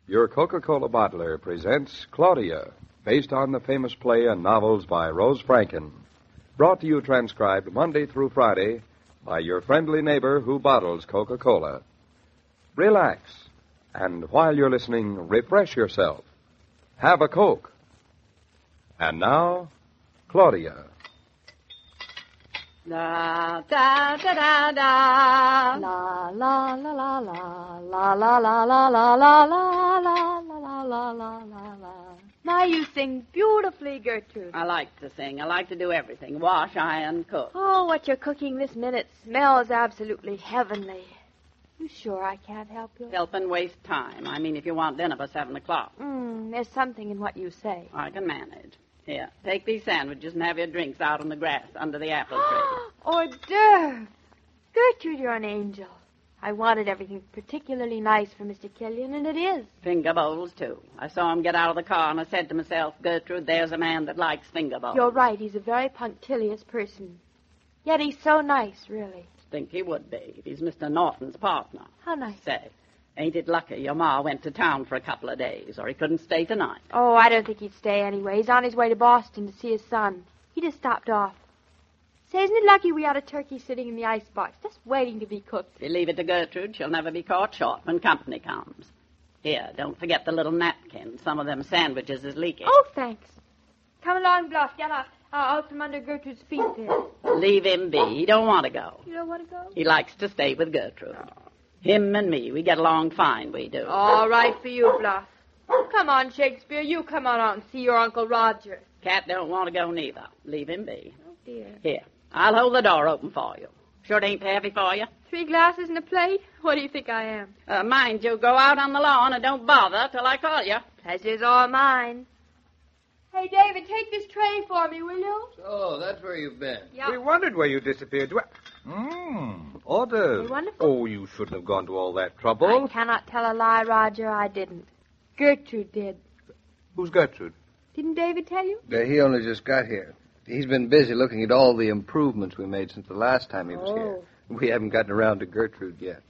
Your Coca-Cola bottler presents Claudia, based on the famous play and novels by Rose Franken. Brought to you transcribed Monday through Friday by your friendly neighbor who bottles Coca-Cola. Relax, and while you're listening, refresh yourself. Have a Coke. And now, Claudia. Da da da da da. La la la la la la la la la la la la la la la la la. Now you sing beautifully, Gertrude. I like to sing. I like to do everything. Wash, iron, cook. Oh, what you're cooking this minute smells absolutely heavenly. You sure I can't help you? Help and waste time. I mean, if you want dinner by 7 o'clock. There's something in what you say. I can manage. Here, take these sandwiches and have your drinks out on the grass under the apple tree. Hors d'oeuvre. Gertrude, you're an angel. I wanted everything particularly nice for Mr. Killian, and it is. Finger bowls, too. I saw him get out of the car, and I said to myself, Gertrude, there's a man that likes finger bowls. You're right. He's a very punctilious person. Yet he's so nice, really. Think he would be if he's Mr. Norton's partner. How nice. Say, ain't it lucky your ma went to town for a couple of days, or he couldn't stay tonight? Oh, I don't think he'd stay anyway. He's on his way to Boston to see his son. He just stopped off. Say, isn't it lucky we had a turkey sitting in the icebox, just waiting to be cooked? If you leave it to Gertrude, she'll never be caught short when company comes. Here, don't forget the little napkin. Some of them sandwiches is leaking. Oh, thanks. Come along, Bluff. Get out from under Gertrude's feet there. Leave him be. He don't want to go. You don't want to go? He likes to stay with Gertrude. Him and me, we get along fine, we do. All right for you, Bluff. Come on, Shakespeare. You come on out and see your Uncle Roger. Cat don't want to go neither. Leave him be. Oh, dear. Here, I'll hold the door open for you. Sure it ain't heavy for you? 3 glasses and a plate? What do you think I am? Mind you, go out on the lawn and don't bother till I call you. Pleasure's all mine. Hey, David, take this tray for me, will you? Oh, that's where you've been. Yeah. We wondered where you disappeared. Orders. They wonderful? Oh, you shouldn't have gone to all that trouble. I cannot tell a lie, Roger. I didn't. Gertrude did. Who's Gertrude? Didn't David tell you? He only just got here. He's been busy looking at all the improvements we made since the last time he was here. We haven't gotten around to Gertrude yet.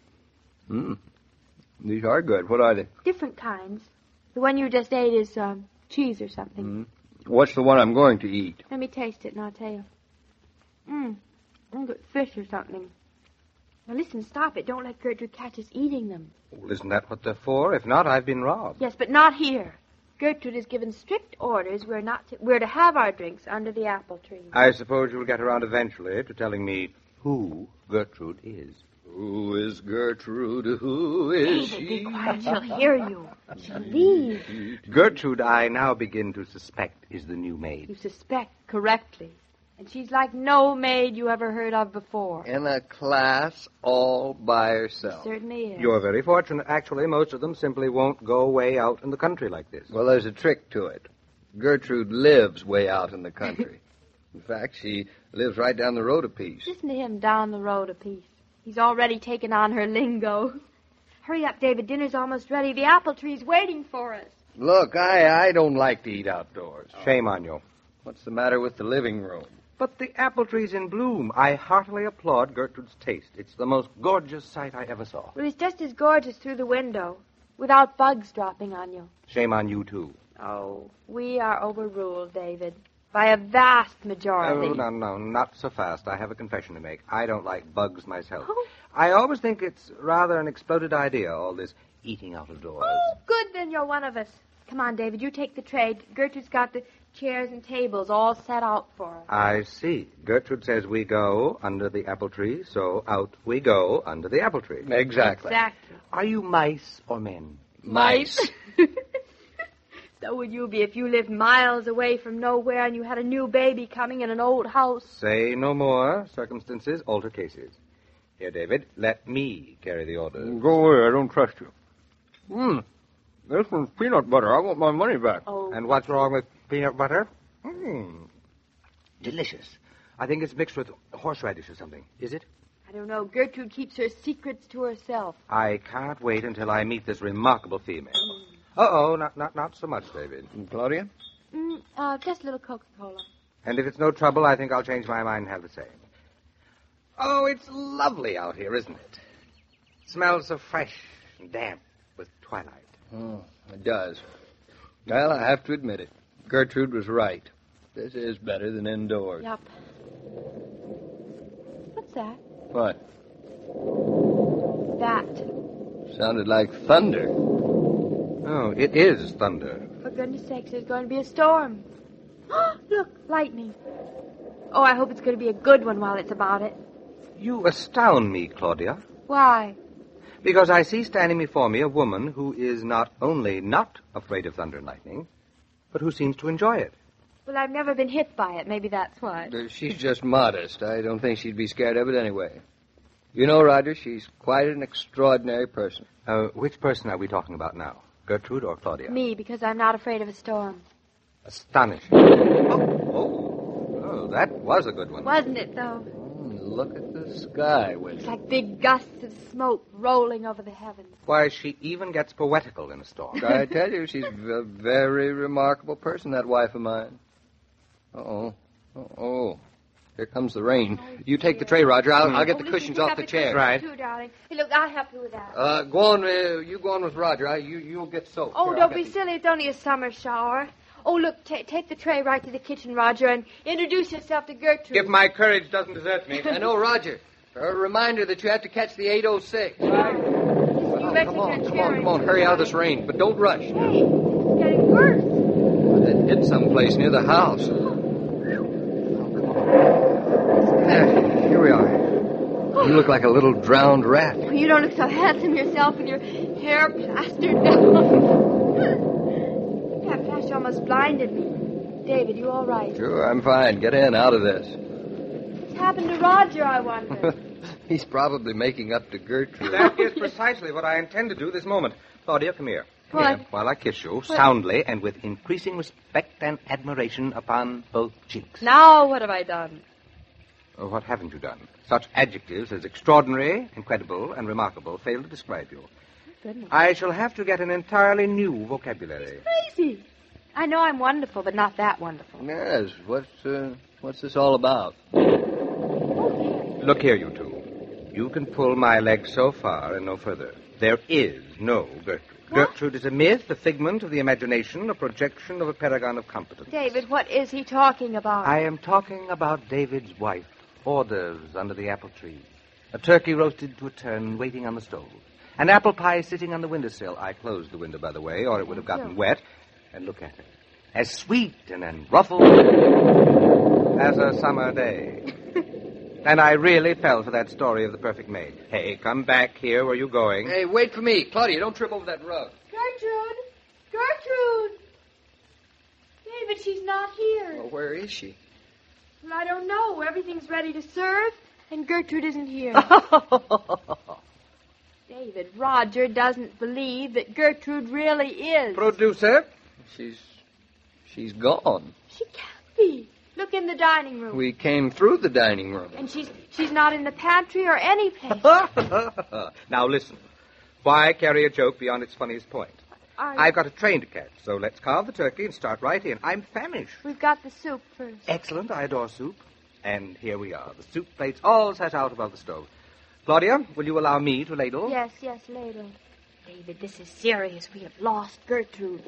These are good. What are they? Different kinds. The one you just ate is cheese or something. What's the one I'm going to eat? Let me taste it and I'll tell you. Good fish or something. Now listen, stop it. Don't let Gertrude catch us eating them. Well, isn't that what they're for? If not, I've been robbed. Yes, but not here. Gertrude has given strict orders. We're to have our drinks under the apple tree. I suppose you'll get around eventually to telling me who Gertrude is. Who is Gertrude? Who is David, she? be quiet. She'll hear you. She'll leave. Gertrude, I now begin to suspect, is the new maid. You suspect correctly. And she's like no maid you ever heard of before. In a class all by herself. She certainly is. You're very fortunate. Actually, most of them simply won't go way out in the country like this. Well, there's a trick to it. Gertrude lives way out in the country. In fact, she lives right down the road a piece. Listen to him down the road a piece. He's already taken on her lingo. Hurry up, David. Dinner's almost ready. The apple tree's waiting for us. Look, I don't like to eat outdoors. Shame on you. What's the matter with the living room? But the apple tree's in bloom. I heartily applaud Gertrude's taste. It's the most gorgeous sight I ever saw. Well, it's just as gorgeous through the window, without bugs dropping on you. Shame on you, too. Oh, we are overruled, David, by a vast majority. Oh, no, not so fast. I have a confession to make. I don't like bugs myself. Oh. I always think it's rather an exploded idea, all this eating out of doors. Oh, good, then you're one of us. Come on, David, you take the tray. Gertrude's got the chairs and tables all set out for us. I see. Gertrude says we go under the apple tree, so out we go under the apple tree. Exactly. Exactly. Are you mice or men? Mice. So would you be if you lived miles away from nowhere and you had a new baby coming in an old house. Say no more. Circumstances alter cases. Here, David, let me carry the orders. Go away. I don't trust you. This one's peanut butter. I want my money back. Oh. And what's wrong with peanut butter? Delicious. I think it's mixed with horseradish or something. Is it? I don't know. Gertrude keeps her secrets to herself. I can't wait until I meet this remarkable female. Uh-oh, not so much, David. Claudia? Just a little Coca-Cola. And if it's no trouble, I think I'll change my mind and have the same. Oh, it's lovely out here, isn't it? Smells so fresh and damp with twilight. Oh, I It does. Well, I have to admit it. Gertrude was right. This is better than indoors. Yup. What's that? What? That. Sounded like thunder. Oh, it is thunder. For goodness sakes, there's going to be a storm. Look, lightning. Oh, I hope it's going to be a good one while it's about it. You astound me, Claudia, Why? because I see standing before me a woman who is not only not afraid of thunder and lightning, but who seems to enjoy it. Well, I've never been hit by it. Maybe that's why. She's just modest. I don't think she'd be scared of it anyway. You know, Roger, she's quite an extraordinary person. Which person are we talking about now? Gertrude or Claudia? Me, because I'm not afraid of a storm. Astonishing. Oh, that was a good one. Wasn't it, though? Look at the sky, Willie. It's like big gusts of smoke rolling over the heavens. Why, she even gets poetical in a storm. I tell you, she's a very remarkable person, that wife of mine. Uh-oh. Uh-oh. Here comes the rain. You take the tray, Roger. I'll get the cushions off the chair. Right. Too, darling. Hey, look, I'll help you with that. Go on. You go on with Roger. You'll get soaked. Oh, Here, don't I'll be get silly. It's only a summer shower. Oh, look, take the tray right to the kitchen, Roger, and introduce yourself to Gertrude. If my courage doesn't desert me. I know, Roger. A reminder that you have to catch the 806. You Come on. Hurry out of this rain, but don't rush. Hey, it's getting worse. It hit someplace near the house. There, here we are. You look like a little drowned rat. Oh, you don't look so handsome yourself with your hair plastered down. That flash almost blinded me. David, you all right? Sure, I'm fine. Get in, out of this. What's happened to Roger, I wonder? He's probably making up to Gertrude. That is precisely what I intend to do this moment. Claudia, come here. What? Here, while I kiss you, soundly and with increasing respect and admiration upon both cheeks. Now what have I done? Oh, what haven't you done? Such adjectives as extraordinary, incredible, and remarkable fail to describe you. Goodness. I shall have to get an entirely new vocabulary. Crazy. I know I'm wonderful, but not that wonderful. Yes, what's this all about? Look here, you two. You can pull my leg so far and no further. There is no Gertrude. What? Gertrude is a myth, a figment of the imagination, a projection of a paragon of competence. David, what is he talking about? I am talking about David's wife. Orders under the apple tree. A turkey roasted to a turn, waiting on the stove. An apple pie sitting on the windowsill. I closed the window, by the way, or it would have gotten wet. And look at her. As sweet and unruffled as a summer day. And I really fell for that story of the perfect maid. Hey, come back here. Where are you going? Hey, wait for me. Claudia, don't trip over that rug. Gertrude! Gertrude! David, she's not here. Well, where is she? Well, I don't know. Everything's ready to serve, and Gertrude isn't here. David, Roger doesn't believe that Gertrude really is. Producer? She's gone. She can't be. Look in the dining room. We came through the dining room. And she's not in the pantry or any place. Now listen. Why carry a joke beyond its funniest point? I've got a train to catch, so let's carve the turkey and start right in. I'm famished. We've got the soup first. Excellent. I adore soup. And here we are. The soup plates all set out above the stove. Claudia, will you allow me to ladle? Yes, later. David, this is serious. We have lost Gertrude.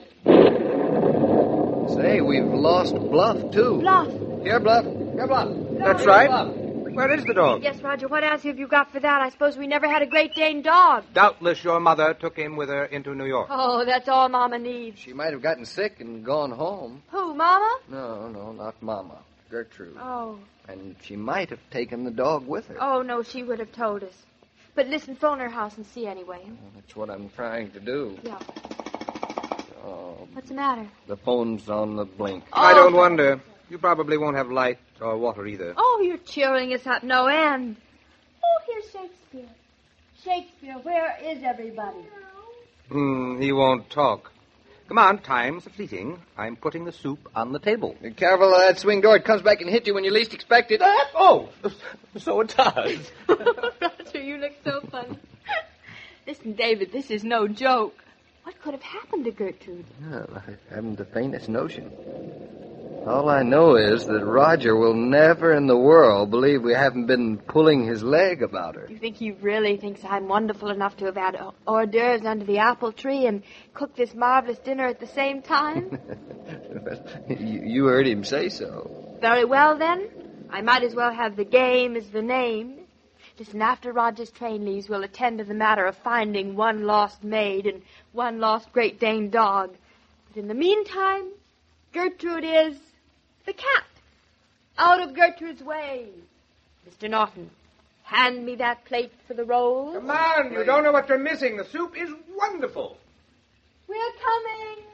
Say, we've lost Bluff, too. Bluff. Here, Bluff. That's right. Where is the dog? Yes, Roger, what answer have you got for that? I suppose we never had a Great Dane dog. Doubtless your mother took him with her into New York. Oh, that's all Mama needs. She might have gotten sick and gone home. Who, Mama? No, not Mama. Gertrude. Oh. And she might have taken the dog with her. Oh, no, she would have told us. But listen, phone her house and see anyway. That's what I'm trying to do. Yeah. Oh, What's the matter? the phone's on the blink. Oh. I don't wonder. You probably won't have light or water either. Oh, you're cheering us up no end. Oh, here's Shakespeare. Shakespeare, where is everybody? He won't talk. Come on, time's fleeting. I'm putting the soup on the table. Be careful of that swing door. It comes back and hits you when you least expect it. Oh, so it does. Roger, you look so funny. Listen, David, this is no joke. What could have happened to Gertrude? Well, I haven't the faintest notion. All I know is that Roger will never in the world believe we haven't been pulling his leg about her. You think he really thinks I'm wonderful enough to have had hors d'oeuvres under the apple tree and cooked this marvelous dinner at the same time? You heard him say so. Very well, then. I might as well have the game as the name. Listen, after Roger's train leaves, we'll attend to the matter of finding one lost maid and one lost Great Dane dog. But in the meantime, Gertrude is the cat. Out of Gertrude's way. Mr. Norton, hand me that plate for the rolls. Come on, you don't know what you're missing. The soup is wonderful. We're coming.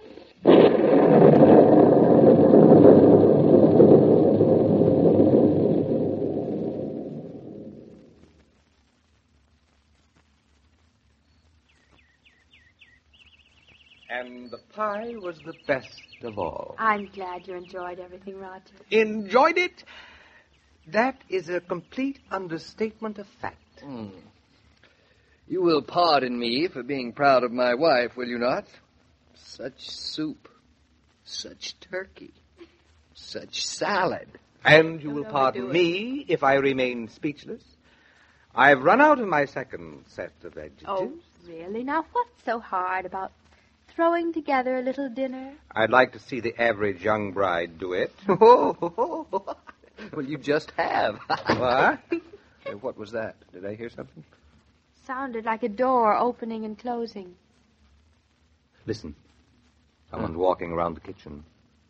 And the pie was the best of all. I'm glad you enjoyed everything, Roger. Enjoyed it? That is a complete understatement of fact. You will pardon me for being proud of my wife, will you not? Such soup, such turkey, such salad. And you will pardon me if I remain speechless. I've run out of my second set of adjectives. Oh, really? Now, what's so hard about throwing together a little dinner? I'd like to see the average young bride do it. Well, you just have. What? Hey, what was that? Did I hear something? Sounded like a door opening and closing. Listen. Someone's walking around the kitchen.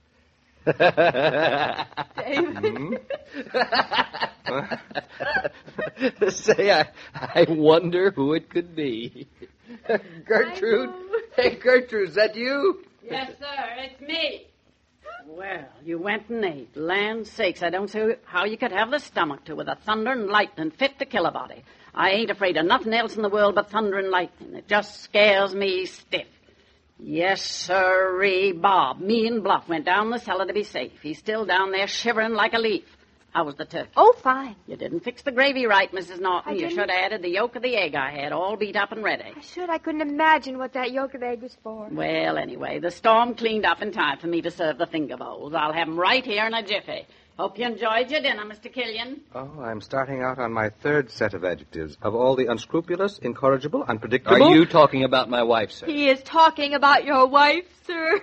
David. Say, I wonder who it could be. Gertrude. Hey, Gertrude, is that you? Yes, sir, it's me. Well, you went and ate. Land's sakes, I don't see how you could have the stomach to with a thunder and lightning fit to kill a body. I ain't afraid of nothing else in the world but thunder and lightning. It just scares me stiff. Yes, sirree, Bob. Me and Bluff went down the cellar to be safe. He's still down there shivering like a leaf. How was the turkey? Oh, fine. You didn't fix the gravy right, Mrs. Norton. I You didn't. should have added the yolk of the egg I had all beat up and ready. I couldn't imagine what that yolk of egg was for. Well, anyway, the storm cleaned up in time for me to serve the finger bowls. I'll have 'em right here in a jiffy. Hope you enjoyed your dinner, Mr. Killian. Oh, I'm starting out on my third set of adjectives. Of all the unscrupulous, incorrigible, unpredictable... Are you talking about my wife, sir? He is talking about your wife, sir.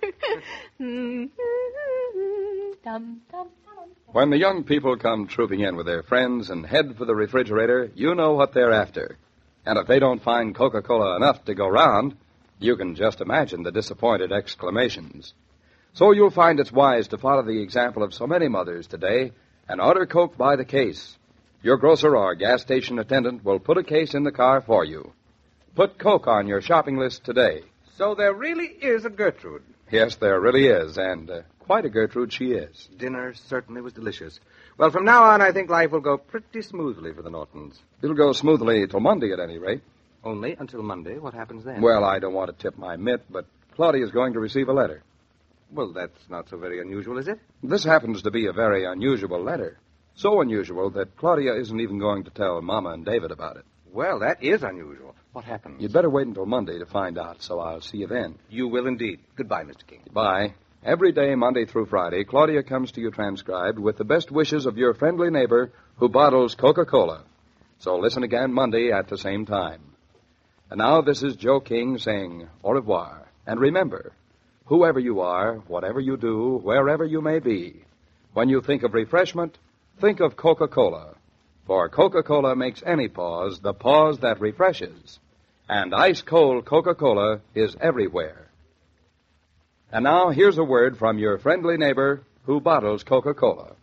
Dum, dum, dum. When the young people come trooping in with their friends and head for the refrigerator, you know what they're after. And if they don't find Coca-Cola enough to go round, you can just imagine the disappointed exclamations. So you'll find it's wise to follow the example of so many mothers today and order Coke by the case. Your grocer or gas station attendant will put a case in the car for you. Put Coke on your shopping list today. So there really is a Gertrude. Yes, there really is, and quite a Gertrude she is. Dinner certainly was delicious. Well, from now on, I think life will go pretty smoothly for the Nortons. It'll go smoothly till Monday at any rate. Only until Monday. What happens then? Well, I don't want to tip my mitt, but Claudia's going to receive a letter. Well, that's not so very unusual, is it? This happens to be a very unusual letter. So unusual that Claudia isn't even going to tell Mama and David about it. Well, that is unusual. What happens? You'd better wait until Monday to find out, so I'll see you then. You will indeed. Goodbye, Mr. King. Bye. Every day, Monday through Friday, Claudia comes to you transcribed with the best wishes of your friendly neighbor who bottles Coca-Cola. So listen again Monday at the same time. And now this is Joe King saying au revoir. And remember, whoever you are, whatever you do, wherever you may be, when you think of refreshment, think of Coca-Cola. For Coca-Cola makes any pause the pause that refreshes. And ice-cold Coca-Cola is everywhere. And now, here's a word from your friendly neighbor who bottles Coca-Cola.